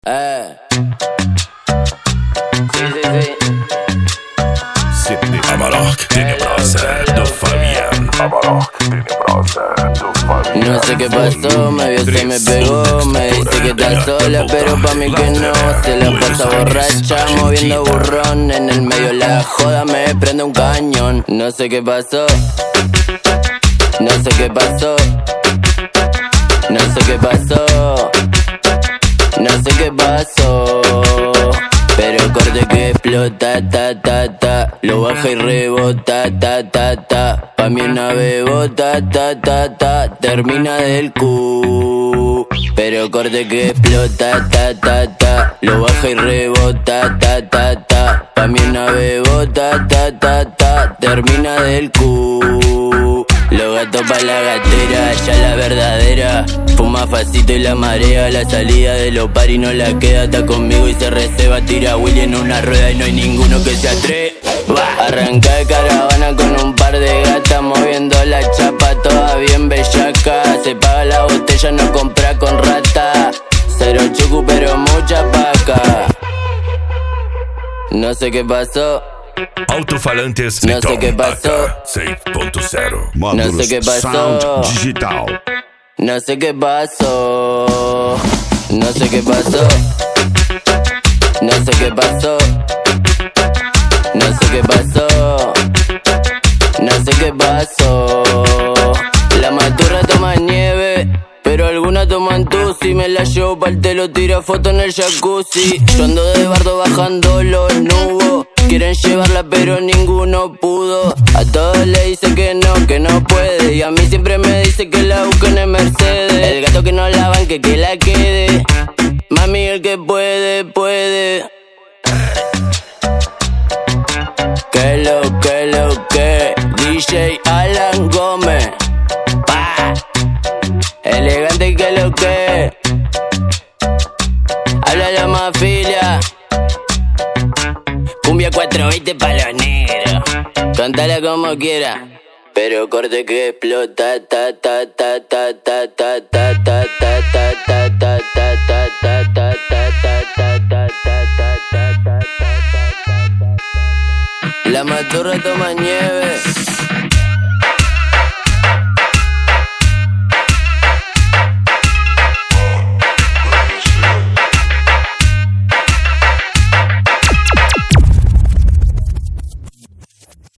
Sí. Sitte Amarok, tenebrosa, do Fabián. Amarok, tenebrosa, do Fabián. No sé qué pasó, me vio, se me pegó. Me dice que está sola, pero pa' mí que no. Se la pasa borracha, moviendo burrón. En el medio la joda me prende un cañón. No sé qué pasó. No sé qué pasó. No sé qué pasó. No sé qué pasó. Pero corte que explota, ta. Lo baja y rebota, ta. Pa' mí una bebota, ta. Termina del cu. Pero corte que explota, ta. Lo baja y rebota, ta. Pa' mí una bebota, ta. Termina del cu. Los gatos pa' la gatera, ya la verdadera. Fuma facito y la marea. La salida de los paris no la queda. Está conmigo y se receba. Tira Willy en una rueda y no hay ninguno que se atreva. Arranca de caravana con un par de gatas, moviendo la chapa, toda bien bellaca. Se paga la botella, no compra con rata. Cero chucu pero mucha paca. No sé qué pasó. Alto-falantes No sé qué pasó. 6.0. No sé qué pasó. Sound digital. No sé qué pasó. No sé qué pasó. No sé qué pasó. No sé qué pasó. No sé qué pasó. La maturra toma nieve, pero algunas toman tusi. Me la llevo pa'l telo, tira foto en el jacuzzi. Yo ando de bardo bajando los nubos. Quieren llevarla pero ninguno pudo. A todos le dice que no puede. Y a mí siempre me dice que la busquen en Mercedes. El gato que no la banque, que la quede. Mami, el que puede. Que lo que DJ Alan Gómez. Pa. Elegante que lo que. Habla la mafilia. Cumbia 420 pa' los negros. Cántala como quiera. Pero corte que explota, ta. La maturra toma nieve.